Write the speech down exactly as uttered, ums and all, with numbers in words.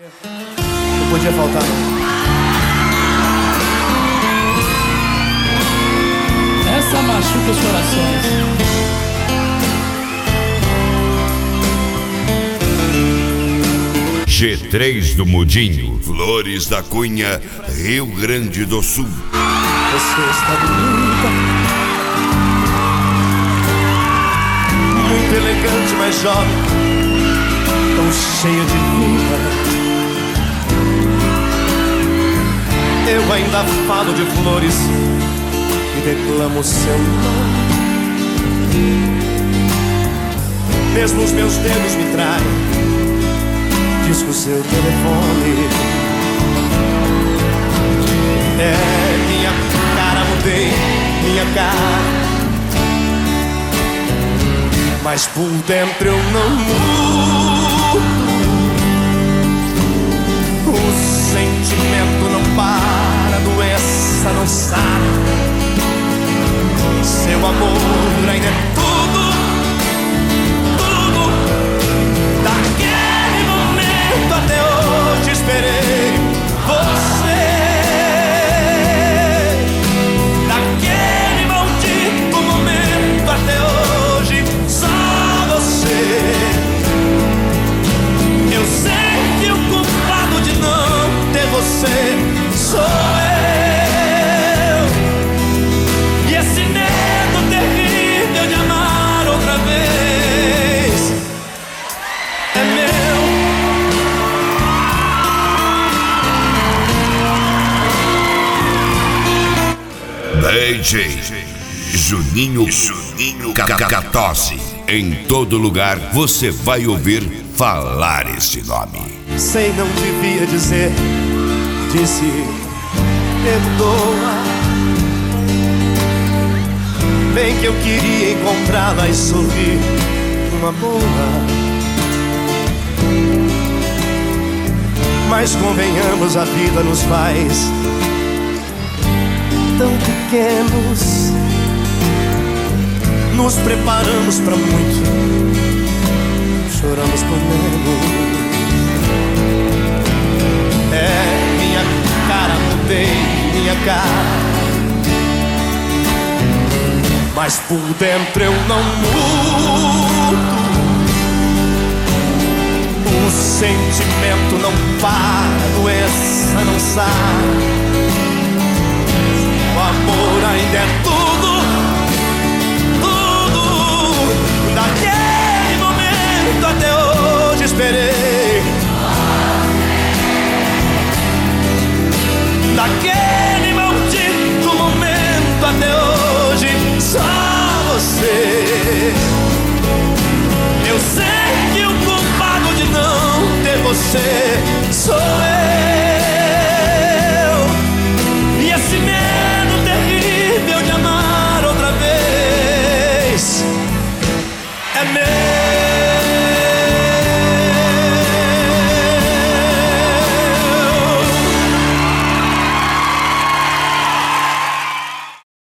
Não podia faltar, não. Essa machuca os corações. G três do Mudinho, Flores da Cunha, Rio Grande do Sul. Você está bonita, muito elegante, mas jovem, tão cheia de vida. Eu ainda falo de flores e declamo seu nome. Mesmo os meus dedos me traem, disco seu telefone. É, minha cara mudei, minha cara, mas por dentro eu não mudo. O sentimento não para, a doença não sara. Seu amor ainda é tudo, tudo. Daquele momento até hoje esperei você. Daquele maldito momento até hoje só você. Eu sei que o culpado de não ter você sou eu. E esse medo terrível de amar outra vez é meu. D J Juninho, Juninho Catose. Em todo lugar você vai ouvir falar este nome. Sei, não devia dizer, disse, perdoa. Bem que eu queria encontrá-la e sorrir numa boa. Mas convenhamos, a vida nos faz tão pequenos. Nos preparamos pra muito, choramos por menos. É, minha cara mudei, minha cara, mas por dentro eu não mudo. O sentimento não para, a doença não sai. O amor ainda é tudo, tudo. Daquele momento até hoje esperei. Daquele maldito momento até hoje só você. Eu sei que o culpado de não ter você sou eu.